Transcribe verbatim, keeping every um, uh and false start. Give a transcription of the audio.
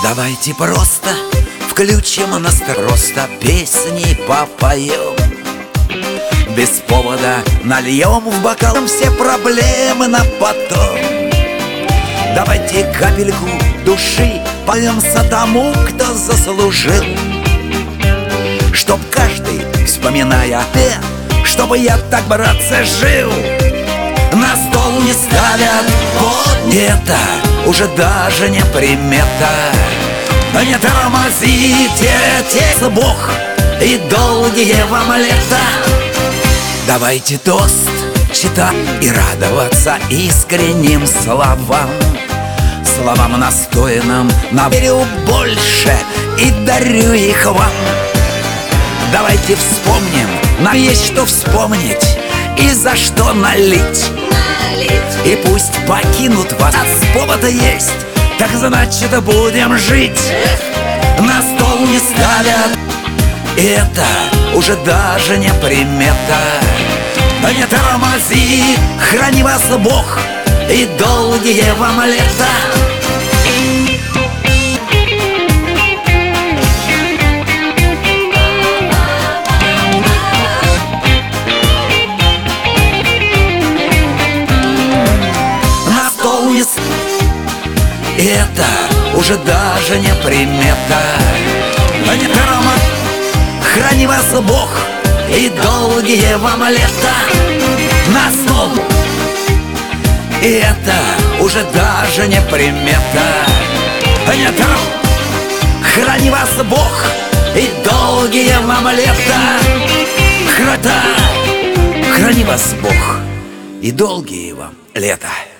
Давайте просто включим нас, просто песни попоем, без повода нальем в бокал все проблемы на потом. Давайте капельку души поемся тому, кто заслужил, чтоб каждый, вспоминая «э», чтобы я так, братцы, жил. На стол не ставят, вот это уже даже не примета. Не тормозите, отец Бог, и долгие вам лета. Давайте тост читать и радоваться искренним словам, словам настоянным на верю больше и дарю их вам. Давайте вспомним, нам есть что вспомнить и за что налить. И пусть покинут вас, повода есть, так значит будем жить. На стол не ставят, это уже даже не примета. Не тормози, храни вас Бог, и долгие вам лета. Это уже даже не примета. Не тормози, храни вас Бог, и долгие вам лета. На стол. И это уже даже не примета. Не тормози, храни вас Бог, и долгие вам лета. Храта, храни вас Бог, и долгие вам лета.